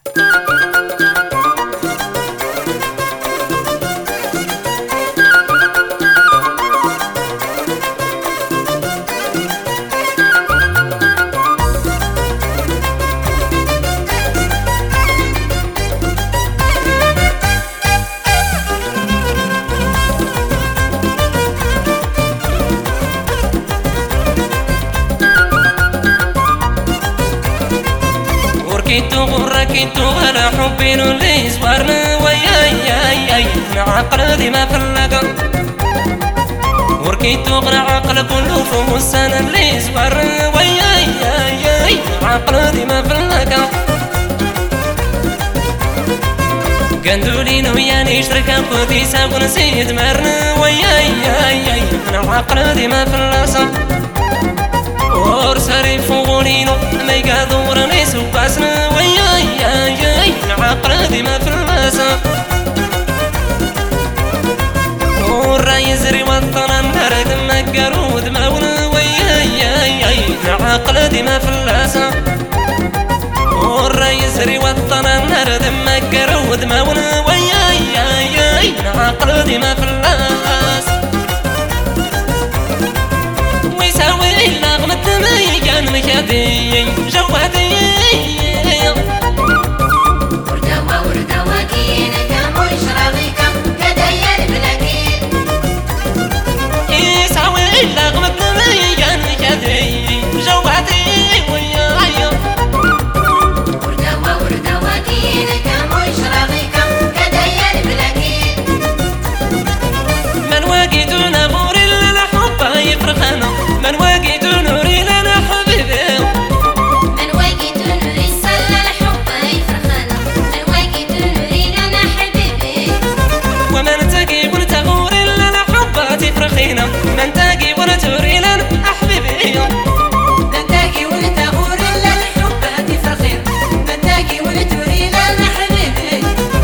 ركيتو على حبين اللي صبرنا وياي نعقل ديما في اللقا وركيتو غير عقل كله فوق السنة اللي صبرنا وياي نعقل ديما في اللقا قندولين وياني شركة خذي ساق نسيت مرنا وياي نعقل ديما في اللاسا ورسري فوقولينو ما يقادور نيسو باسنا وياي نعقل ديما في اللاسا والراي يزري وطنا نرد مقرو دماونا وياي نعقل ديما في اللاسا والراي يزري وطنا نرد مقرو دماونا وياي نعقل ديما في اللاسا ويساوي اللغم الدمي كان مكادي جوادي وردة وكينك مشرقك كدير بلاكين يساوي اللغم الدمي كان مكادي جوادي وياي وردة وكينك مشرقك كدير بلاكين من واقيت نبور الحب يفرخنا من واقيت نوري لنا حبيبي من واقيت نوري سلا الحب يفرخنا من واقيت نوري لنا حبيبي ومن تقي ونتغور الحب تفرخينا من تقي ونتوري لنا حبيبي من تاقي ونتغور الحب تفرخين من تاقي ونتوري لنا حبيبي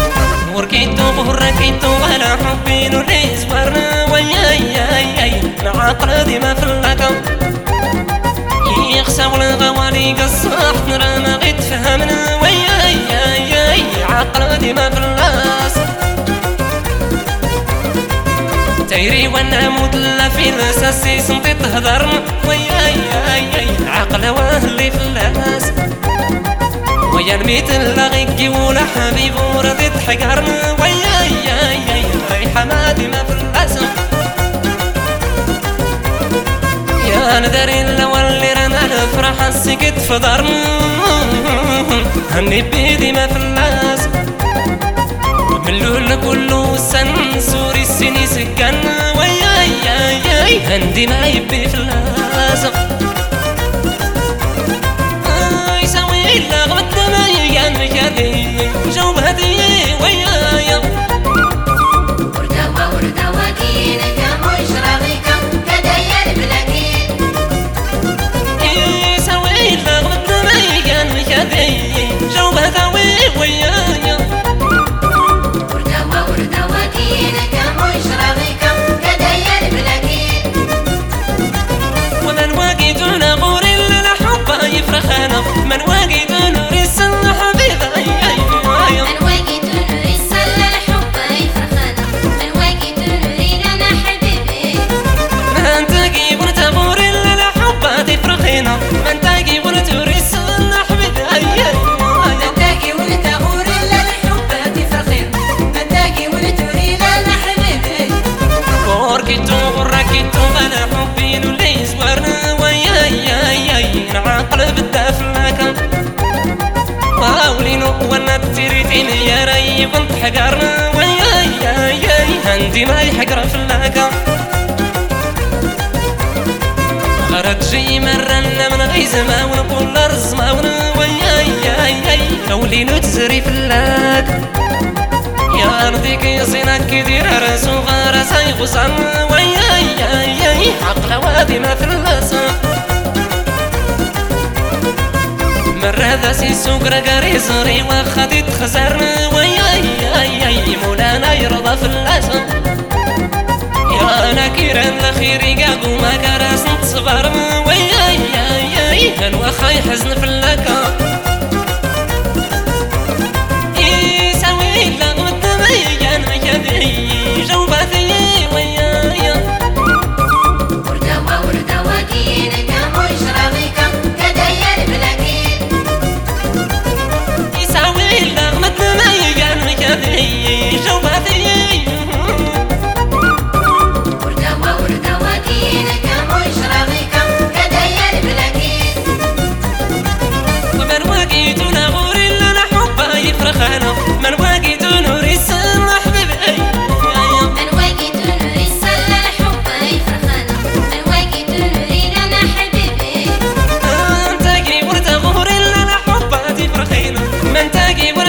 وركيتو على حبي نوري صبرنا وياي نعقل ديما في اللقا يخسو الغوالي قصاح نرانا غيت فهمنا وياي عقل ديما في اللاس تيري وانا مدلة في الاساسي سنطي تهضرنا وياي عقل واهلي في اللاس ويا الميت اللغيكي ولا حبيب ورضي تحقرنا وياي حمادي ما في الاسم يا ندري الاول اللي رمى الفرح السكت في دارنا هني بيدي ما في الناس من اللول كله السنسور السني سكنا وياي هندي ما يبي في الناس يسوي اللغم الدمي كان مكادي جوهدي وياي وردة وكينك مشرقك كدير بلاكين يسوي اللغم الدمي كان مكادي جوهدي وياي وردة وكينك مشرقك كدير بلاكين ومن واقيت نغور الحب يفرخنا من واقيت نور السن حبيبي من واقيت نوري سلا الحب يفرخنا من واقيت نوري لنا حبيبي من تجيب ونتغور الحب تفرخنا من تجيب ونتور السن حبيبي من تاقي ونتغور الحب تفرخين من تاقي ونتوري لنا حبيبي وركيتو على حبي اللي صبرنا وياي نعقل بالدفلكة طاولينو وانا تريتين يا ري بنت حقرنا وياي هندي ما يحقر في اللكة غرق شي مرنا من غيز ما ونقول لرز ما وياي طاولينو تزري في اللكة يا ارضيك يصينك كدير راسو غارة سيغصن وياي عقل وادي ما في اللسان مرة ذا سيسوق رقاري صري وخدت خسرنا وياي مولانا يرضى في اللسان يا نكيرا لخيري قاقو ما كراس نتصبرنا وياي هالوخا يحزن في اللكا باقي